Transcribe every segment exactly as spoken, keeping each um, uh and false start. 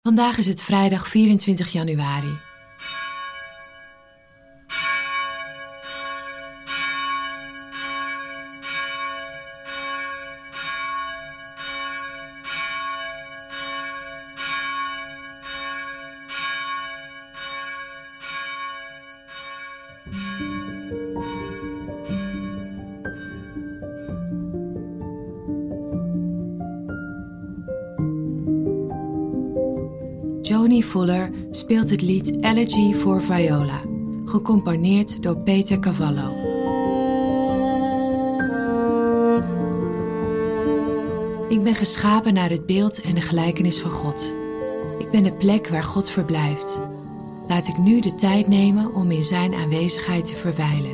Vandaag is het vrijdag vierentwintig januari. Joni Fuller speelt het lied Elegy for Viola, gecomponeerd door Peter Cavallo. Ik ben geschapen naar het beeld en de gelijkenis van God. Ik ben de plek waar God verblijft. Laat ik nu de tijd nemen om in zijn aanwezigheid te verwijlen.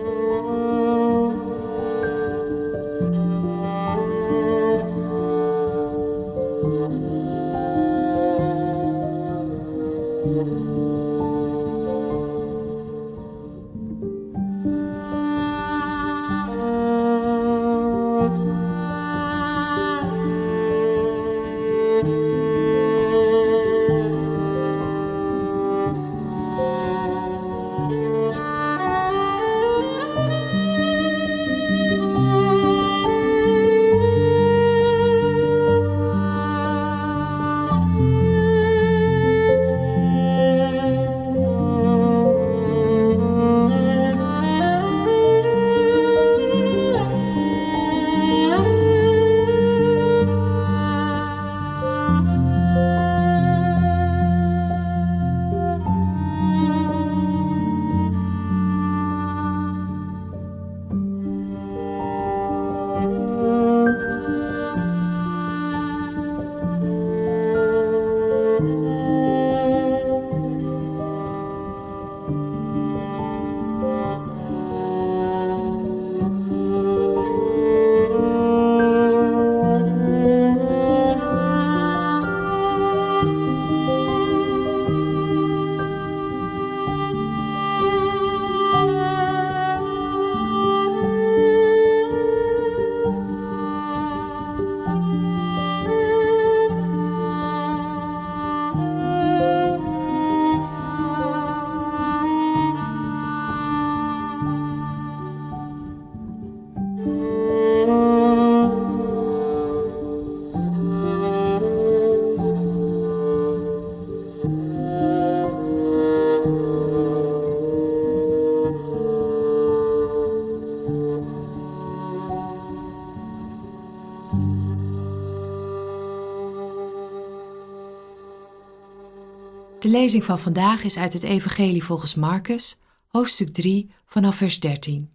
De lezing van vandaag is uit het Evangelie volgens Marcus, hoofdstuk drie, vanaf vers dertien.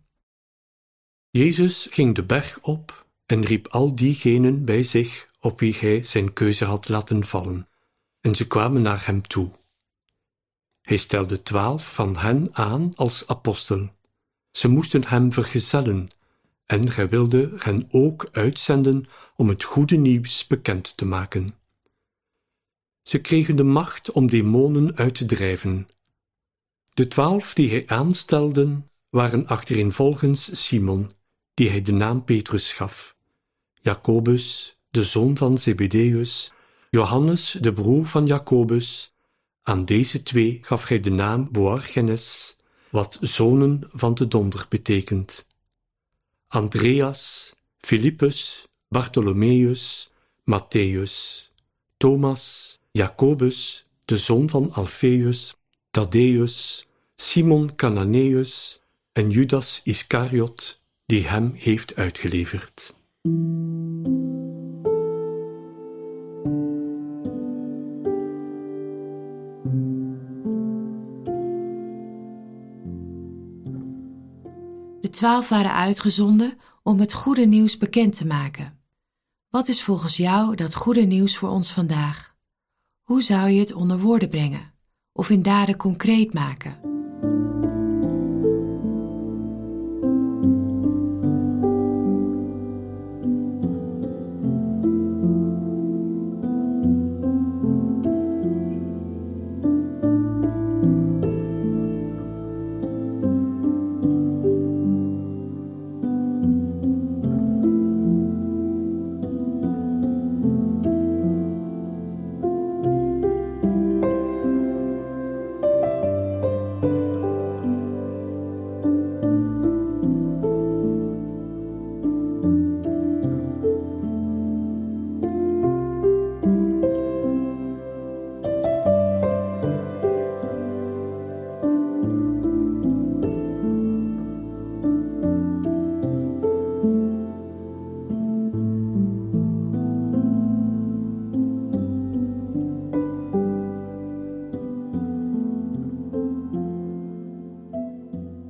Jezus ging de berg op en riep al diegenen bij zich op wie hij zijn keuze had laten vallen, en ze kwamen naar hem toe. Hij stelde twaalf van hen aan als apostel. Ze moesten hem vergezellen, en hij wilde hen ook uitzenden om het goede nieuws bekend te maken. Ze kregen de macht om demonen uit te drijven. De twaalf die hij aanstelde waren achtereenvolgens Simon, die hij de naam Petrus gaf, Jacobus, de zoon van Zebedeus, Johannes, de broer van Jacobus. Aan deze twee gaf hij de naam Boanerges, wat zonen van de donder betekent. Andreas, Filippus, Bartholomeus, Matthäus, Thomas, Jacobus, de zoon van Alfeus, Thaddäus, Simon Cananeus en Judas Iscariot, die hem heeft uitgeleverd. De twaalf waren uitgezonden om het goede nieuws bekend te maken. Wat is volgens jou dat goede nieuws voor ons vandaag? Hoe zou je het onder woorden brengen of in daden concreet maken?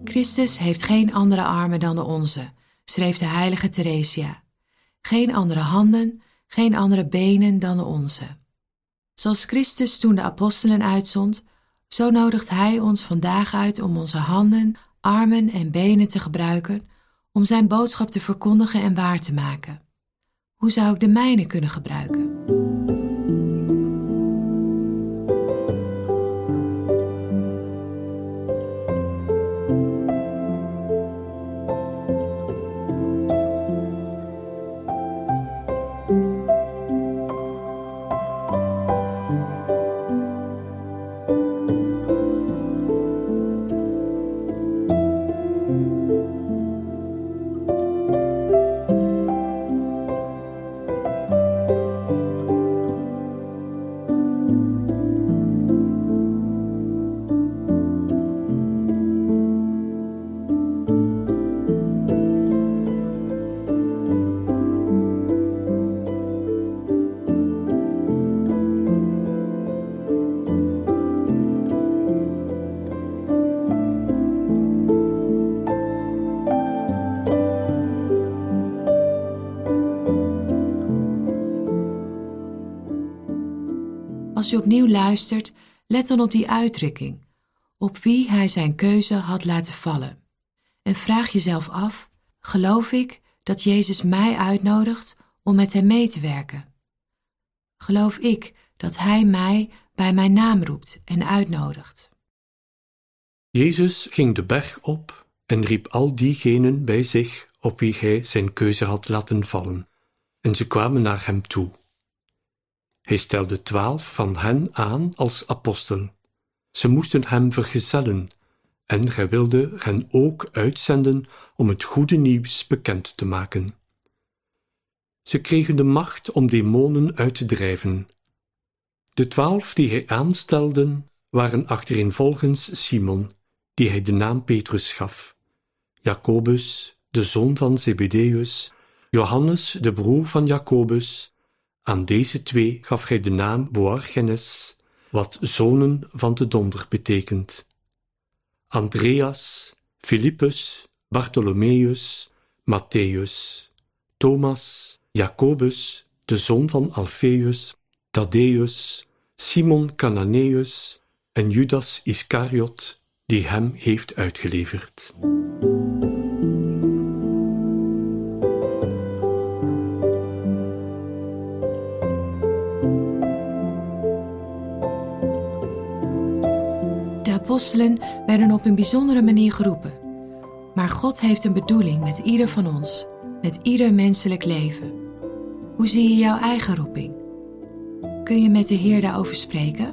Christus heeft geen andere armen dan de onze, schreef de heilige Theresia. Geen andere handen, geen andere benen dan de onze. Zoals Christus toen de apostelen uitzond, zo nodigt Hij ons vandaag uit om onze handen, armen en benen te gebruiken om zijn boodschap te verkondigen en waar te maken. Hoe zou ik de mijne kunnen gebruiken? Als je opnieuw luistert, let dan op die uitdrukking, op wie hij zijn keuze had laten vallen. En vraag jezelf af, geloof ik dat Jezus mij uitnodigt om met hem mee te werken? Geloof ik dat hij mij bij mijn naam roept en uitnodigt? Jezus ging de berg op en riep al diegenen bij zich op wie hij zijn keuze had laten vallen, en ze kwamen naar hem toe. Hij stelde twaalf van hen aan als apostel. Ze moesten hem vergezellen en hij wilde hen ook uitzenden om het goede nieuws bekend te maken. Ze kregen de macht om demonen uit te drijven. De twaalf die hij aanstelde waren achtereenvolgens Simon, die hij de naam Petrus gaf, Jacobus, de zoon van Zebedeus, Johannes, de broer van Jacobus. Aan deze twee gaf hij de naam Boanerges, wat zonen van de donder betekent. Andreas, Philippus, Bartholomeus, Matthäus, Thomas, Jacobus, de zoon van Alfeus, Thaddäus, Simon Cananeus en Judas Iscariot, die hem heeft uitgeleverd. De apostelen werden op een bijzondere manier geroepen. Maar God heeft een bedoeling met ieder van ons, met ieder menselijk leven. Hoe zie je jouw eigen roeping? Kun je met de Heer daarover spreken?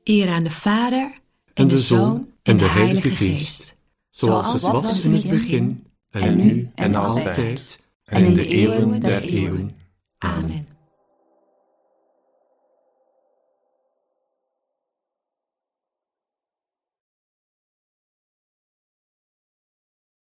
Eer aan de Vader en, en de Zoon en de Heilige Geest. Zoals het was in het begin, en nu en altijd, en in de eeuwen der eeuwen. Amen.